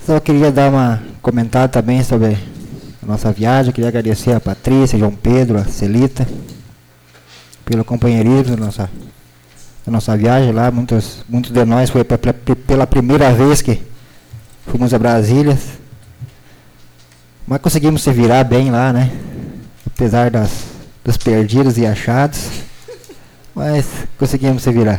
Só queria dar uma comentada também sobre a nossa viagem. Queria agradecer a Patrícia, João Pedro, a Celita, pelo companheirismo da nossa viagem lá. Muitos de nós foi pela primeira vez que fomos a Brasília, mas conseguimos se virar bem lá, né? Apesar dos perdidos e achados, mas conseguimos se virar.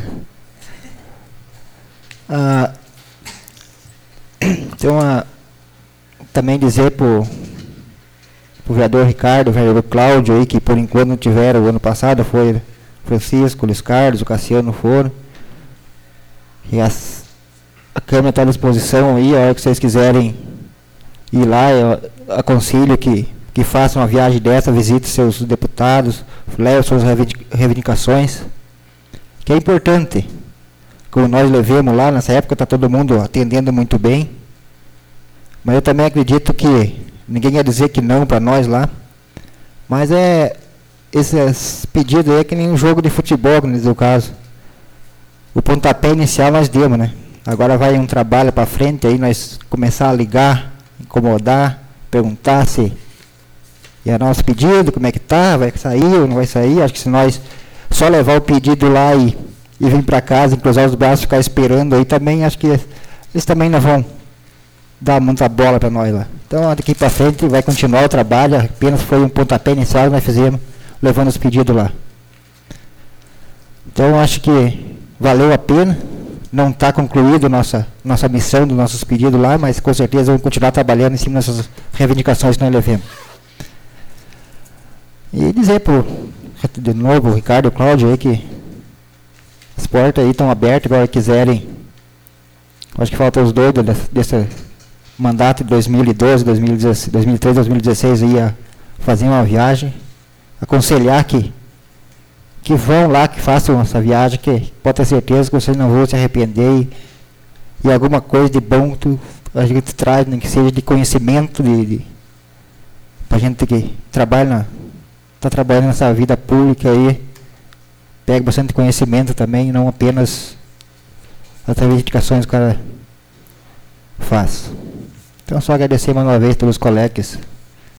Então, também dizer para o vereador Ricardo, o vereador Cláudio, aí, que por enquanto não tiveram, o ano passado foi Francisco, Luiz Carlos, o Cassiano foram. E a Câmara está à disposição aí, a hora que vocês quiserem ir lá, eu aconselho que façam uma viagem dessa, visite seus deputados, leve suas reivindicações, que é importante. Como nós levemos lá, nessa época está todo mundo atendendo muito bem, mas eu também acredito que ninguém ia dizer que não para nós lá, mas esses pedidos aí é que nem um jogo de futebol, no caso. O pontapé inicial nós demos, né? Agora vai um trabalho para frente, aí nós começar a ligar, incomodar, perguntar se é nosso pedido, como é que tá, vai sair ou não vai sair. Acho que se nós só levar o pedido lá e vir para casa, cruzar os braços, ficar esperando aí também, acho que eles também não vão dar muita bola para nós lá. Então, daqui para frente vai continuar o trabalho, apenas foi um pontapé inicial que nós fizemos, levando os pedidos lá. Então, acho que valeu a pena. Não está concluída nossa missão dos nossos pedidos lá, mas com certeza vamos continuar trabalhando em cima dessas reivindicações que nós levamos. E dizer de novo, o Ricardo e o Cláudio aí, que as portas aí estão abertas, agora quiserem. Acho que faltam os dois desse mandato de 2012, 2013, 2016 aí a fazer uma viagem. Aconselhar que vão lá, que façam essa viagem, que pode ter certeza que vocês não vão se arrepender e alguma coisa de bom a gente traz, nem que seja de conhecimento, para a gente que está trabalhando nessa vida pública aí, pega bastante conhecimento também, não apenas as reivindicações que o cara faz. Então, só agradecer mais uma vez pelos colegas